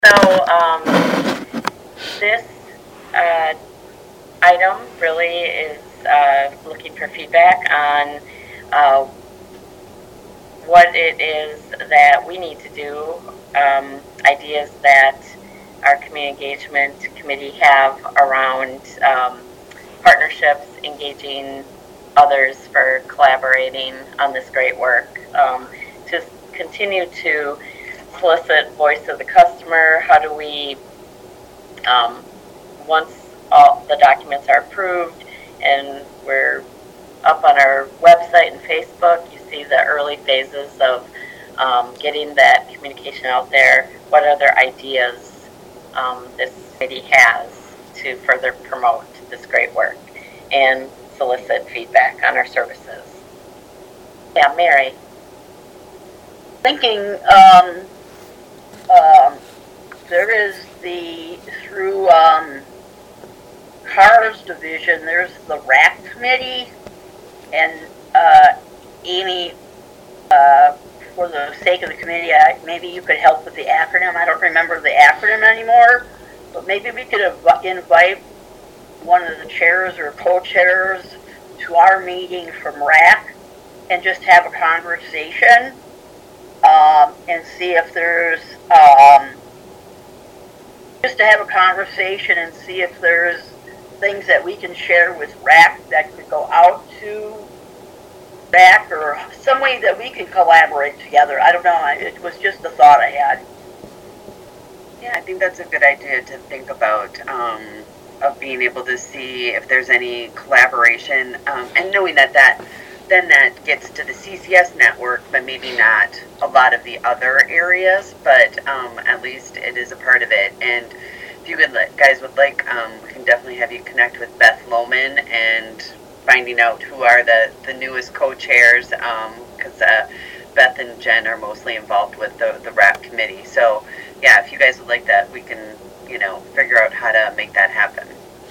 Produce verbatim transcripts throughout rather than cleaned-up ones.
So um, this uh, item really is uh, looking for feedback on uh, what it is that we need to do, um, ideas that our community engagement committee have around um, partnerships, engaging others for collaborating on this great work, um, to continue to solicit voice of the customer. How do we, um, once all the documents are approved and we're up on our website and Facebook, you see the early phases of um, getting that communication out there. What other ideas um, this committee has to further promote this great work and solicit feedback on our services? Yeah, Mary. Thinking um, um, there is the, through um, CARS division, there's the R A C committee, and uh, Amy, uh, for the sake of the committee, I, maybe you could help with the acronym. I don't remember the acronym anymore, but maybe we could inv- invite one of the chairs or co-chairs to our meeting from R A C and just have a conversation um, and see if there's, um, just to have a conversation and see if there's things that we can share with R A C that could go out to R A C, or some way that we can collaborate together. I don't know. It was just a thought I had. Yeah, I think that's a good idea to think about, um, of being able to see if there's any collaboration, um, and knowing that that then that gets to the C C S network, but maybe not a lot of the other areas, but um, at least it is a part of it. And if you would, guys would like, um, we can definitely have you connect with Beth Lohman and finding out who are the, the newest co-chairs, because um, uh, Beth and Jen are mostly involved with the, the R A C committee. So yeah, if you guys would like that, we can, you know, figure out how to make that happen.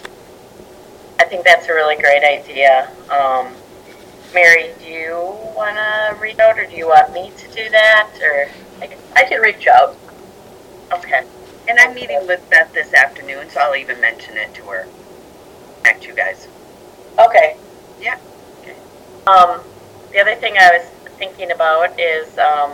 I think that's a really great idea. Um, Mary, do you want to reach out, or do you want me to do that? Or I can, I can reach out. Okay. And I'm meeting with Beth this afternoon, so I'll even mention it to her. Back to you guys. Okay. Yeah. Okay. Um, the other thing I was thinking about is, um,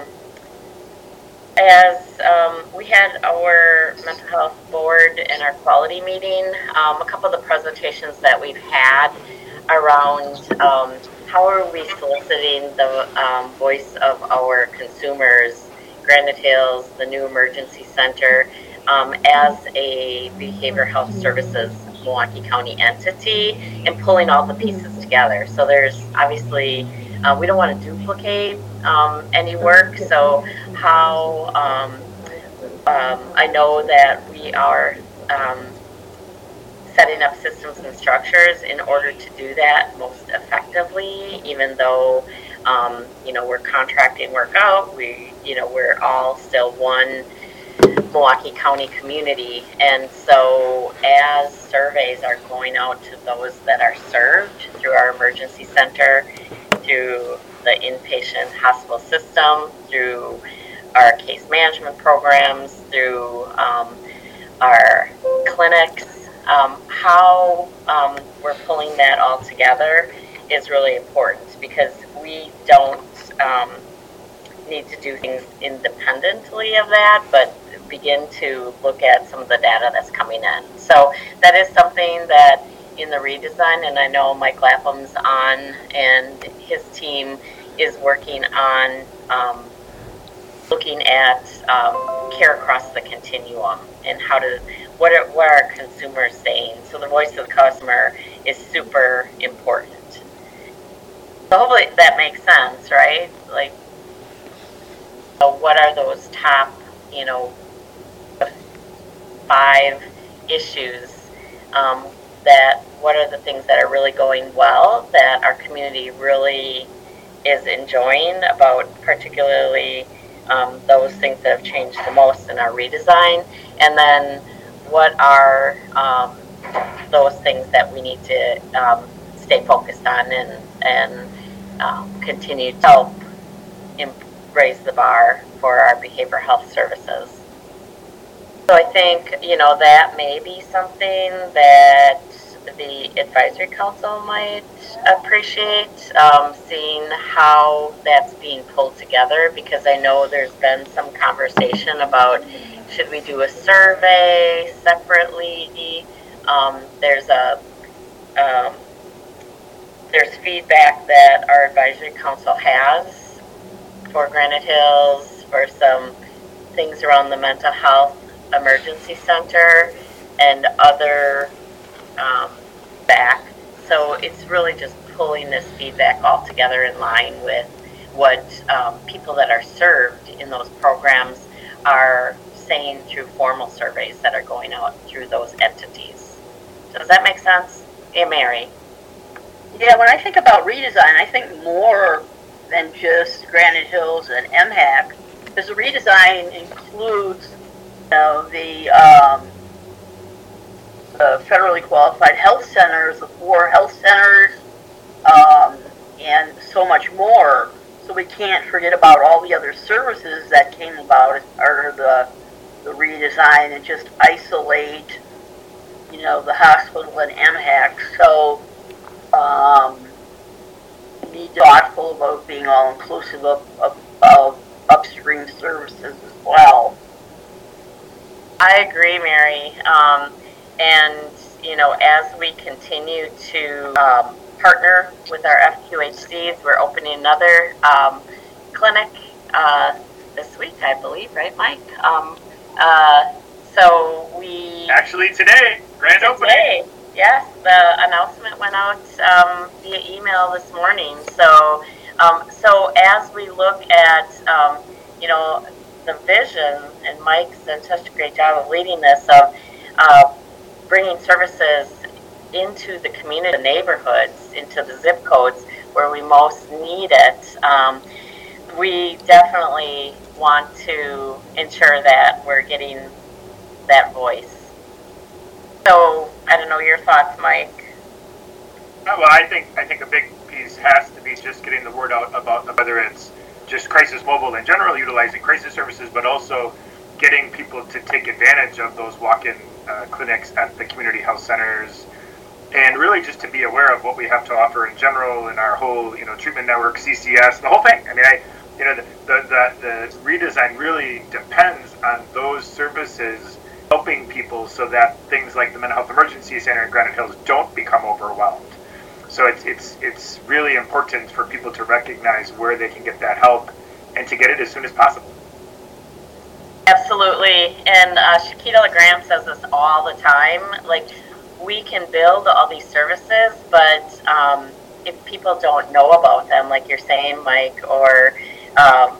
as um, we had our mental health board and our quality meeting, um, a couple of the presentations that we've had around um, how are we soliciting the um, voice of our consumers, Granite Hills, the new emergency center, um, as a behavioral health services Milwaukee County entity, and pulling all the pieces together. So there's obviously, uh, we don't want to duplicate um, any work, so how, um, um, I know that we are um, setting up systems and structures in order to do that most effectively, even though, um, you know, we're contracting work out, we, you know, we're all still one Milwaukee County community. And so as surveys are going out to those that are served through our emergency center, through the inpatient hospital system, through our case management programs, through um, our clinics, Um, how um, we're pulling that all together is really important, because we don't um, need to do things independently of that, but begin to look at some of the data that's coming in. So that is something that in the redesign, and I know Mike Lapham's on, and his team is working on um, looking at um, care across the continuum, and how to What are, what are consumers saying? So the voice of the customer is super important. So hopefully that makes sense, right? Like, so what are those top, you know, five issues um, that, what are the things that are really going well, that our community really is enjoying about, particularly um, those things that have changed the most in our redesign, and then what are um, those things that we need to um, stay focused on and, and um, continue to help imp- raise the bar for our behavioral health services. So I think, you know, that may be something that the advisory council might appreciate, um, seeing how that's being pulled together, because I know there's been some conversation about should we do a survey separately. Um, there's a um, there's feedback that our advisory council has for Granite Hills for some things around the mental health emergency center and other um, back. So it's really just pulling this feedback all together in line with what um, people that are served in those programs are saying through formal surveys that are going out through those entities. Does that make sense? Yeah, Mary? Yeah, when I think about redesign, I think more than just Granite Hills and M HAC, because the redesign includes, you know, the um, the federally qualified health centers, the four health centers, um, and so much more. So we can't forget about all the other services that came about as part of the, the redesign and just isolate, you know, the hospital and M HAC. So um, we need to be thoughtful about being all inclusive of, of, of upstream services as well. I agree, Mary. Um, and, you know, as we continue to um, partner with our F Q H Cs, we're opening another um, clinic uh, this week, I believe, right, Mike? Um, uh, so we... Actually, today, grand today, opening. Yes, the announcement went out um, via email this morning. So, um, so as we look at, um, you know, the vision, and Mike's done such a great job of leading this, of uh, bringing services into the community, the neighborhoods, into the zip codes where we most need it. Um, we definitely want to ensure that we're getting that voice. So, I don't know your thoughts, Mike. Oh, well, I think I think a big piece has to be just getting the word out about whether it's just Crisis Mobile in general, utilizing crisis services, but also getting people to take advantage of those walk-in uh, clinics at the community health centers, and really just to be aware of what we have to offer in general in our whole, you know, treatment network, C C S, the whole thing. I mean, I, you know, the the, the, the redesign really depends on those services helping people so that things like the Mental Health Emergency Center in Granite Hills don't become overwhelmed. So it's it's it's really important for people to recognize where they can get that help and to get it as soon as possible. Absolutely, and uh, Shakita LeGrand says this all the time. Like, we can build all these services, but um, if people don't know about them, like you're saying, Mike, or um,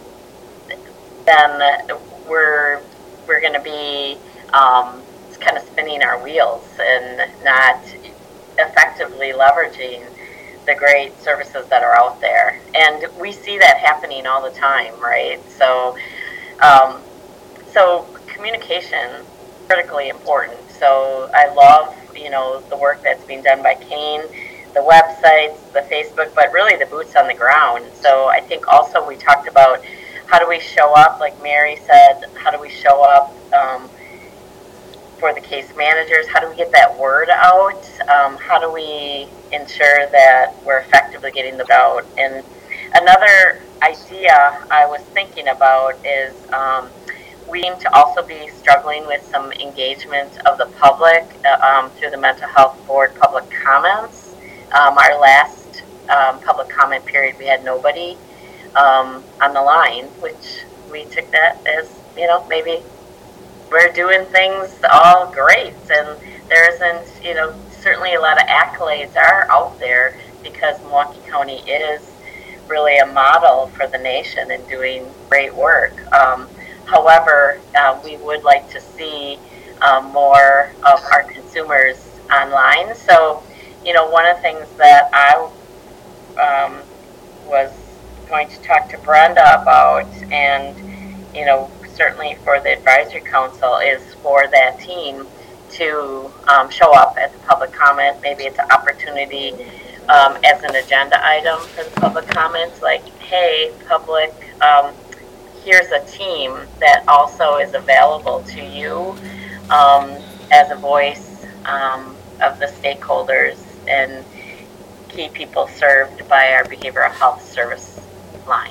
then we're we're going to be um, kind of spinning our wheels and not effectively leveraging the great services that are out there. And we see that happening all the time, right? So, um, so communication, critically important. So I love, you know, the work that's being done by Kane, the websites, the Facebook, but really the boots on the ground. So I think also we talked about how do we show up, like Mary said, how do we show up um, for the case managers? How do we get that word out? Um, how do we ensure that we're effectively getting the word out? And another idea I was thinking about is um, we seem to also be struggling with some engagement of the public uh, um, through the Mental Health Board public comments. Um, our last um, public comment period, we had nobody um, on the line, which we took that as, you know, maybe we're doing things all great, and there isn't, you know, certainly a lot of accolades are out there because Milwaukee County is really a model for the nation in doing great work. Um, however, uh, we would like to see um, more of our consumers online. So, you know, one of the things that I um, was going to talk to Brenda about, and, you know, certainly for the advisory council, is for that team to um, show up at the public comment. Maybe it's an opportunity um, as an agenda item for the public comments, like, hey, public, um, here's a team that also is available to you um, as a voice um, of the stakeholders and key people served by our behavioral health service line.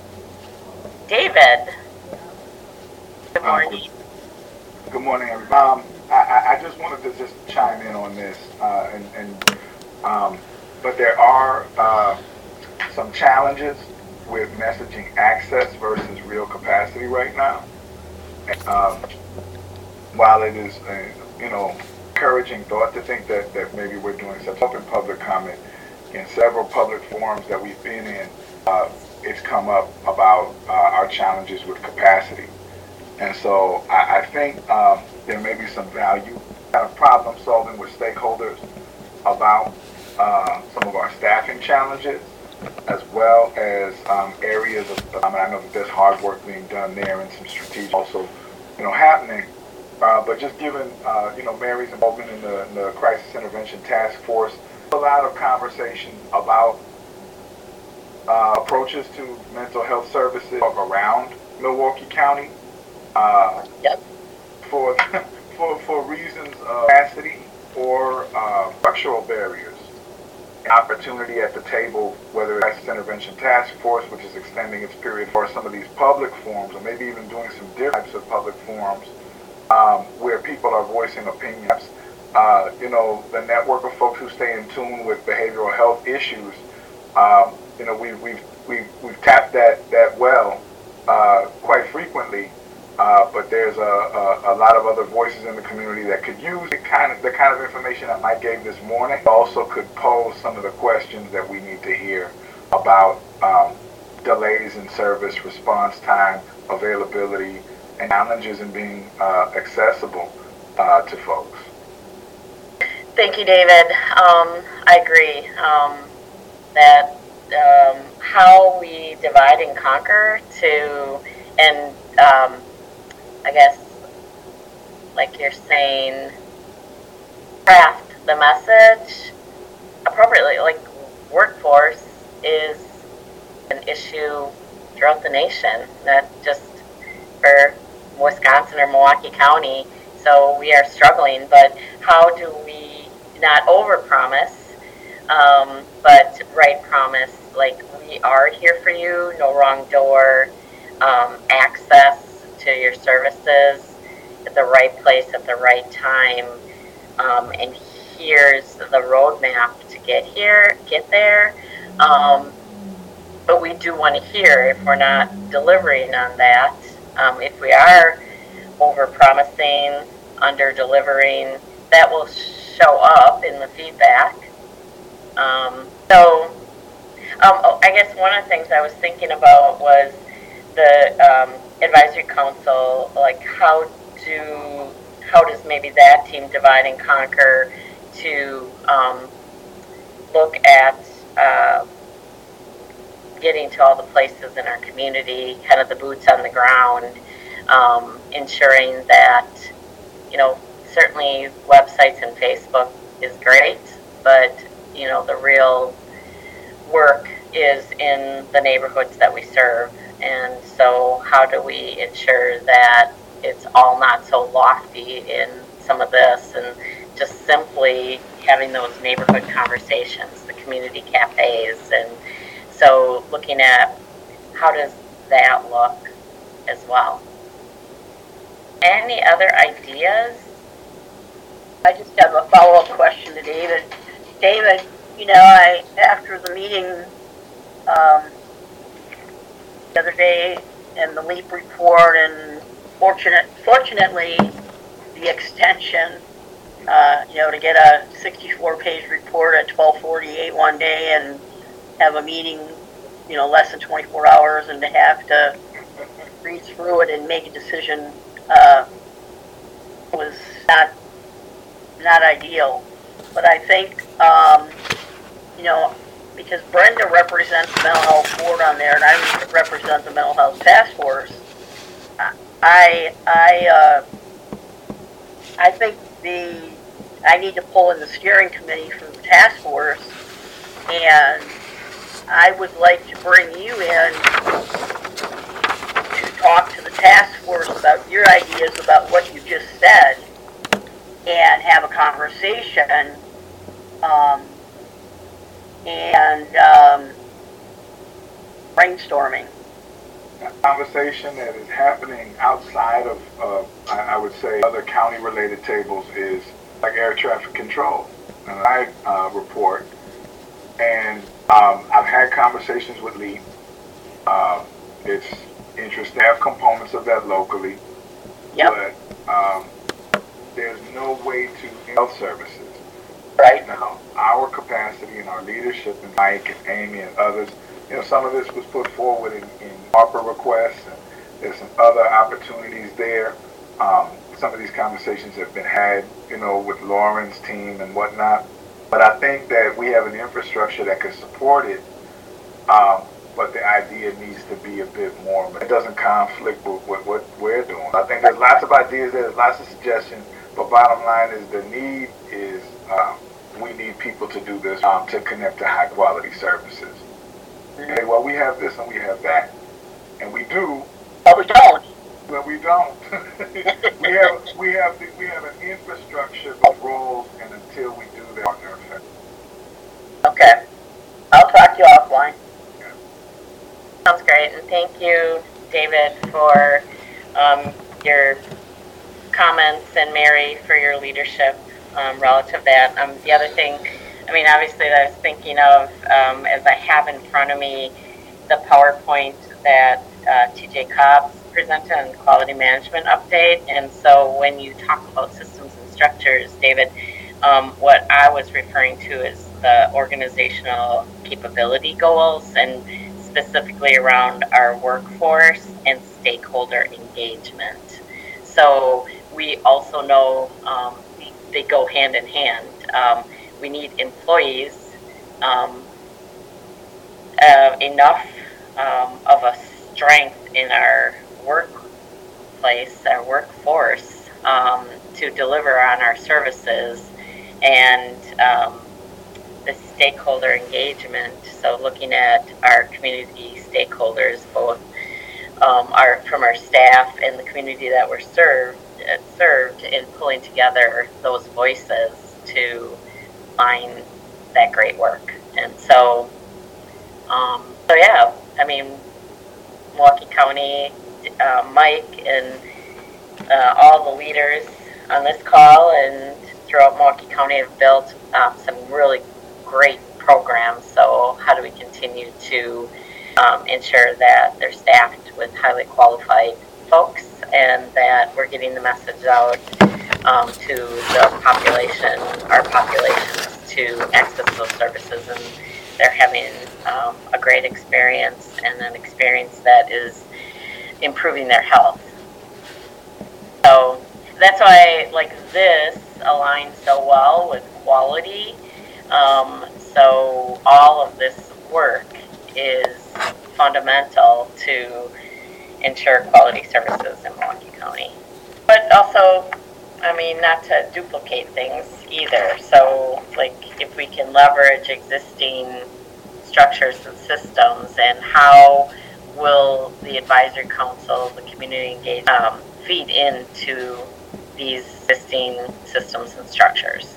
David, good morning. Uh, good morning, everybody. Um, I, I just wanted to just chime in on this, uh, and, and um, but there are uh, some challenges with messaging access versus real capacity right now. Um, while it is, a, you know, encouraging thought to think that, that maybe we're doing such open public comment in several public forums that we've been in, uh, it's come up about uh, our challenges with capacity. And so I, I think um, there may be some value kind of problem solving with stakeholders about uh, some of our staffing challenges, as well as um, areas of, I mean, I know that there's hard work being done there and some strategic also, you know, happening. Uh, but just given, uh, you know, Mary's involvement in the, in the Crisis Intervention Task Force, a lot of conversation about uh, approaches to mental health services around Milwaukee County. Uh, Yep. For, for, for reasons of capacity or uh, structural barriers. Opportunity at the table, whether it's Crisis Intervention Task Force, which is extending its period for some of these public forums, or maybe even doing some different types of public forums um, where people are voicing opinions. Uh, you know, the network of folks who stay in tune with behavioral health issues. Um, you know, we've we've we've we've tapped that that well uh, quite frequently. Uh, but there's a, a, a lot of other voices in the community that could use the kind of the kind of information that Mike gave this morning. Also could pose some of the questions that we need to hear about um, delays in service, response time, availability, and challenges in being uh, accessible uh, to folks. Thank you, David. Um, I agree um, that um, how we divide and conquer to and um, I guess, like you're saying, craft the message appropriately. Like, workforce is an issue throughout the nation, not just for Wisconsin or Milwaukee County. So we are struggling, but how do we not overpromise, um, but right promise? Like, we are here for you, no wrong door, um, access to your services at the right place at the right time, um, and here's the roadmap to get here, get there. Um, but we do want to hear if we're not delivering on that. Um, if we are over-promising, under-delivering, that will show up in the feedback. Um, so, um, oh, I guess one of the things I was thinking about was the um, advisory council, like how do how does maybe that team divide and conquer to um, look at uh, getting to all the places in our community, kind of the boots on the ground, um, ensuring that, you know, certainly websites and Facebook is great, but, you know, the real work is in the neighborhoods that we serve. And so how do we ensure that it's all not so lofty in some of this and just simply having those neighborhood conversations, the community cafes. And so looking at how does that look as well. Any other ideas? I just have a follow-up question to David. David, you know, I after the meeting um, the other day and the LEAP report, and fortunate, fortunately, the extension, uh, you know, to get a sixty-four page report at twelve forty-eight one day and have a meeting, you know, less than twenty-four hours, and to have to read through it and make a decision uh, was not not ideal. But I think, um, you know, because Brenda represents the mental health board on there, and I represent the mental health task force, I I uh, I think the I need to pull in the steering committee from the task force, and I would like to bring you in to talk to the task force about your ideas about what you just said and have a conversation um, and um, brainstorming. A conversation that is happening outside of, uh, I, I would say, other county-related tables is like air traffic control. And I uh, report, and um, I've had conversations with Lee. Uh, it's interesting to have components of that locally, Yep. but um, there's no way to health services. Right. Now, our capacity and our leadership, and Mike and Amy and others, you know, some of this was put forward in, in ARPA requests, and there's some other opportunities there. Um, some of these conversations have been had, you know, with Lauren's team and whatnot. But I think that we have an infrastructure that could support it, um, but the idea needs to be a bit more. It doesn't conflict with what, what we're doing. I think there's lots of ideas, there's lots of suggestions, but bottom line is the need is um, we need people to do this um, to connect to high quality services. Okay, well, we have this and we have that, and we do, But we don't. but we don't. we have we have the, we have an infrastructure with roles, and until we do that, partner effect. Okay. I'll talk to you offline. Sounds great, and thank you, David, for um, your comments, and Mary for your leadership um, relative to that. Um, the other thing, I mean, obviously, that I was thinking of um, as I have in front of me the PowerPoint that uh, T J Cobbs presented on the quality management update. And so when you talk about systems and structures, David, um, what I was referring to is the organizational capability goals, and specifically around our workforce and stakeholder engagement. So we also know um, they go hand in hand. Um, we need employees, um, uh, enough um, of a strength in our workplace, our workforce, um, to deliver on our services, and um, the stakeholder engagement. So looking at our community stakeholders, both um, our from our staff and the community that we're served, uh, served, and pulling together those voices to find that great work. And so, um, so yeah, I mean, Milwaukee County, uh, Mike, and uh, all the leaders on this call and throughout Milwaukee County have built um, some really great programs. So how do we continue to um, ensure that they're staffed with highly qualified folks, and that we're getting the message out um, to the population, our populations, to access those services, and they're having um, a great experience, and an experience that is improving their health. So that's why, like, this aligns so well with quality. Um, so all of this work is fundamental to ensure quality services in Milwaukee County. But also, I mean, not to duplicate things either. So, like, if we can leverage existing structures and systems, and how will the advisory council, the community engagement, um, feed into these existing systems and structures.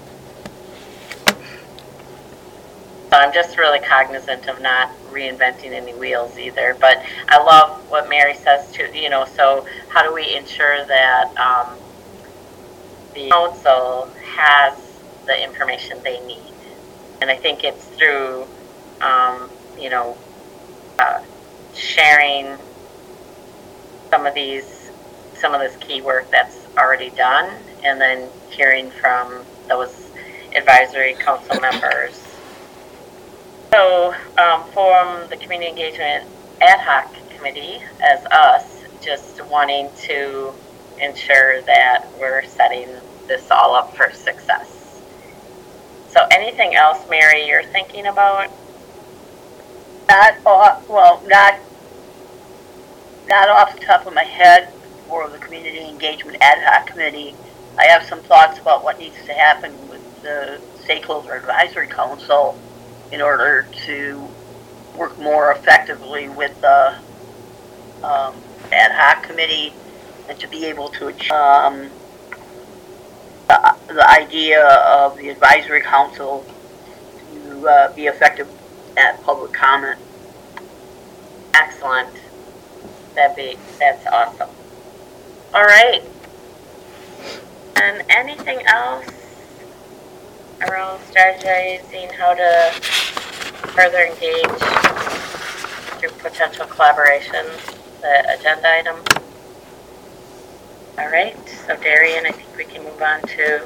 So I'm just really cognizant of not reinventing any wheels either. But I love what Mary says too, you know, so how do we ensure that um, the council has the information they need? And I think it's through, um, you know, uh, sharing some of these, some of this key work that's already done, and then hearing from those advisory council members. So, um, from the Community Engagement Ad Hoc Committee, as us, just wanting to ensure that we're setting this all up for success. So, anything else, Mary, you're thinking about? Not, uh, well, not, not off the top of my head for the Community Engagement Ad Hoc Committee. I have some thoughts about what needs to happen with the Stakeholder Advisory Council in order to work more effectively with the um, ad hoc committee and to be able to achieve um, the, the idea of the advisory council to uh, be effective at public comment. Excellent. That'd be, that's awesome. All right. And anything else around strategizing how to further engage through potential collaboration, the agenda item? All right, so Darian, I think we can move on to